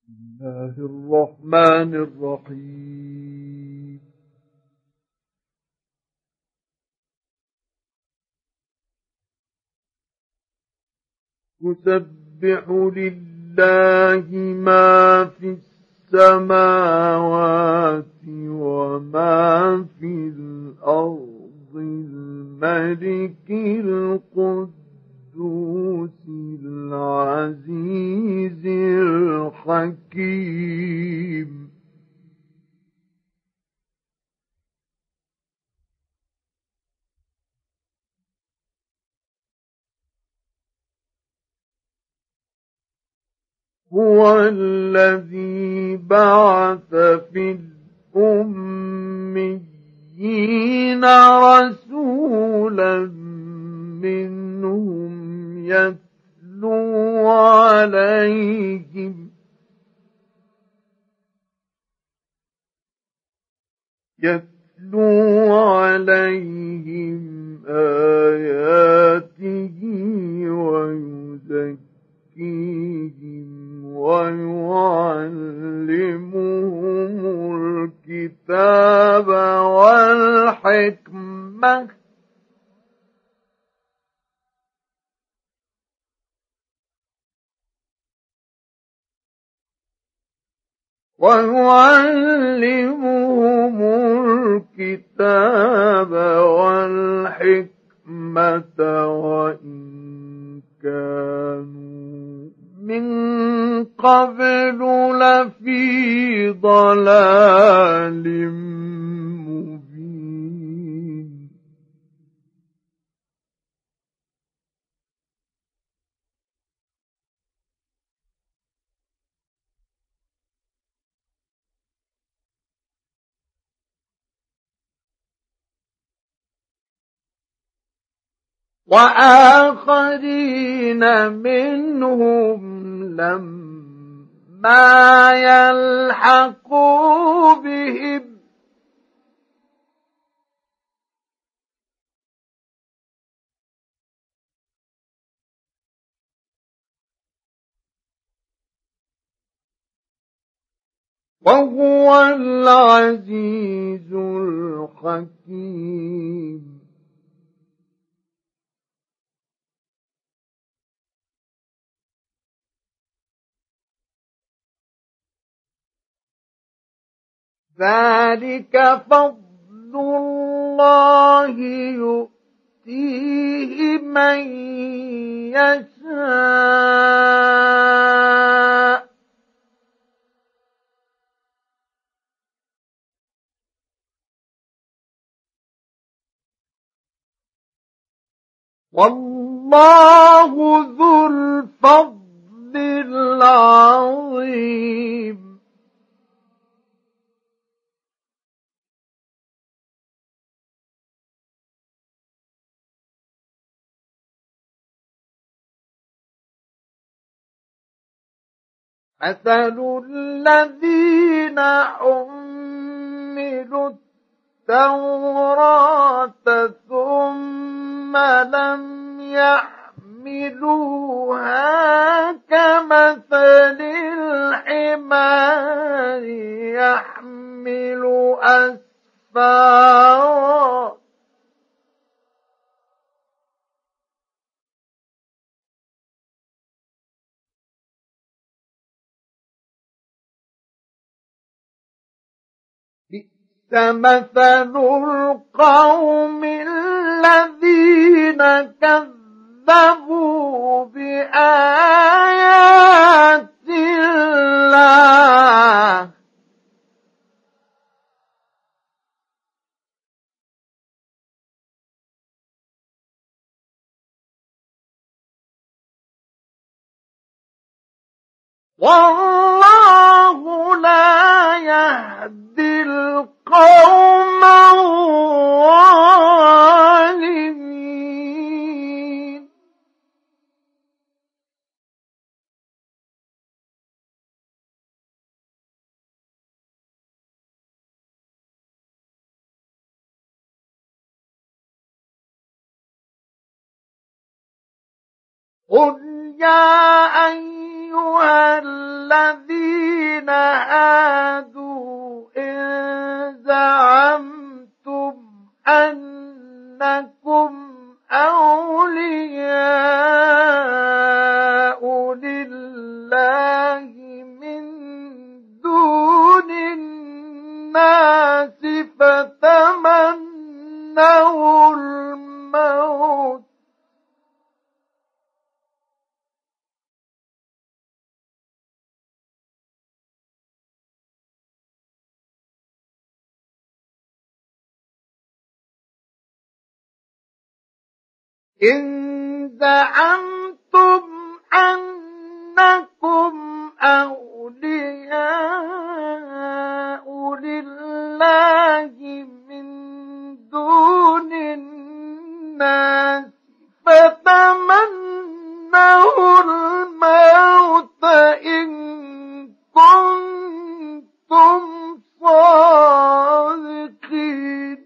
الله الرحمن الرحيم. يسبح لله ما في السماوات وما في الأرض الملك القدوس العزيز الحكيم. هو الذي بعث في الأميين رسولا منهم يتلو عليهم آياته ويزكيهم ويعلمهم الكتاب والحكمة وإن كانوا من قبل لفي ضلال مبين. وآخرين منهم لما يلحقوا بهم وهو العزيز الحكيم. ذلك فضل الله يؤتيه من يشاء والله ذو الفضل العظيم. مثل الذين حملوا التوراة ثم لم يحملوها كمثل الحمار يحمل أسفارا مثل القوم الذين كذبوا بآيات الله والله لا يهدي القوم الظالمين. قل يا أيها الذين هادوا إن زعمتم أنكم أولياء لله من دون الناس فتمنوا الموت إن زعمتم أنكم أولياء لله من دون الناس فتمنوا الموت إن كنتم صادقين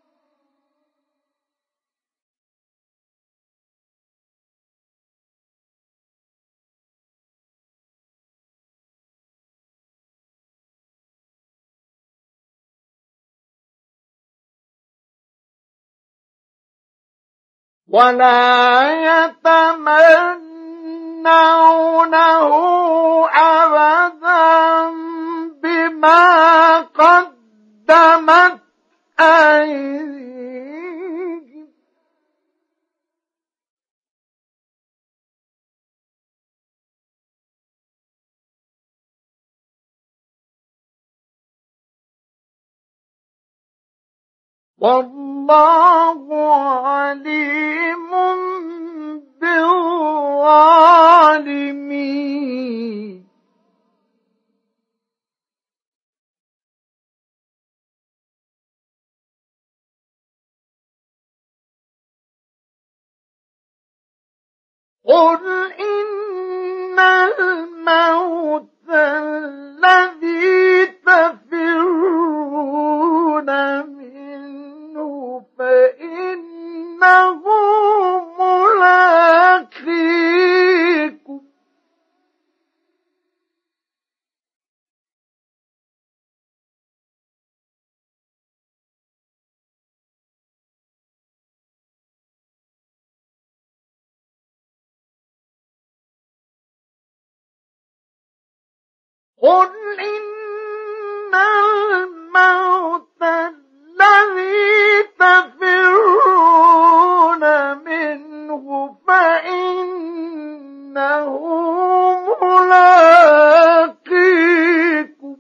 ولا يتمنونه أبدا بما قدمت أيديهم والله عليم بالظالمين قل إن الموت الذي تفرون منه فإنه ملاقيكم قل إن الموت الذي تفرون منه فإنه ملاقيكم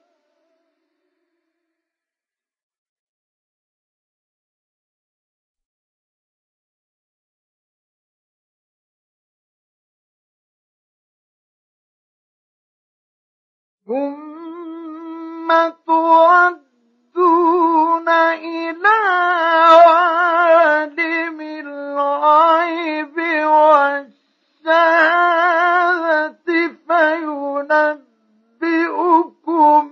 ثم تردون إلى عالم الغيب والشهادة فينبئكم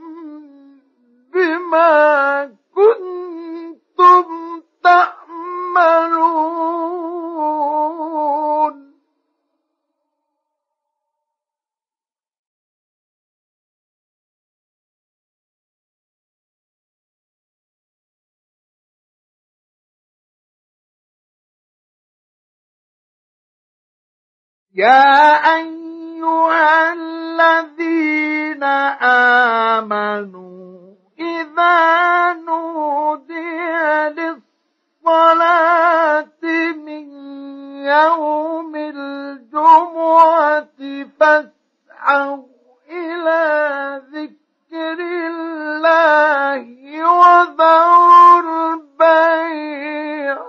بما كنتم تعملون يا أيها الذين آمنوا إذا نودي للصلاة من يوم الجمعة فاسعوا إلى ذكر الله وذروا البيع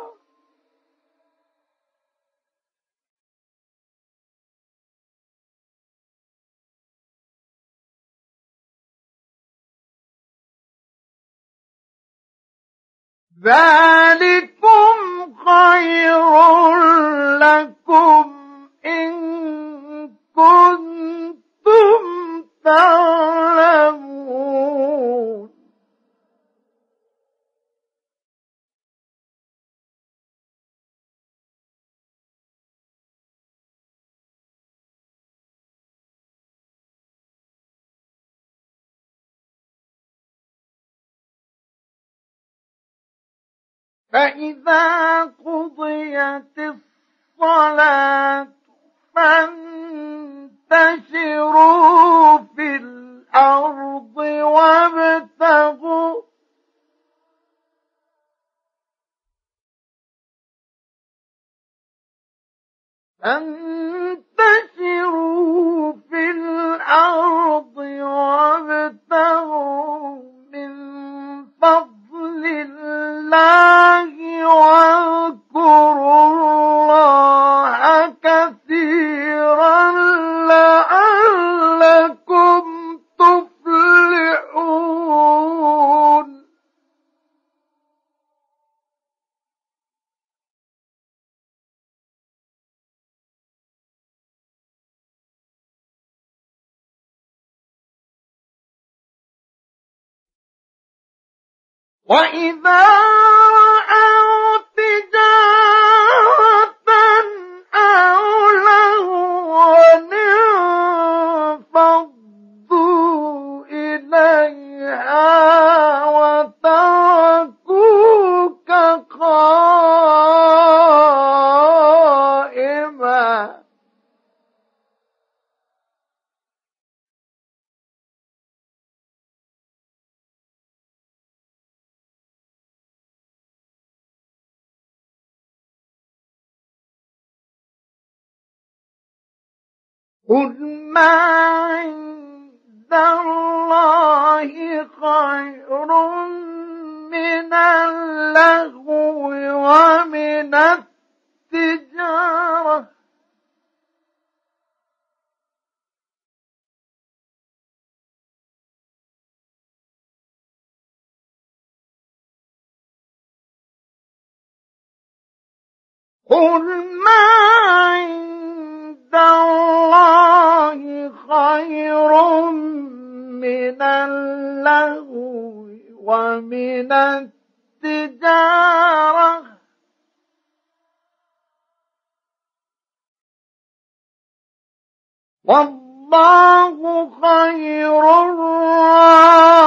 ذلكم خير لكم إن كنتم تعلمون فإذا قضيت الصلاة فانتشروا في الأرض وابتغوا من فضل الله واذكروا الله كثيرا لعلكم تفلحون. وإذا رأوا تجارة أو لهوا انفضوا إليها وتركوك قائما. قل ما عند الله خير من اللهو ومن التجارة قل ما عند الله خير من اللهو ومن التجارة والله خير الرازقين.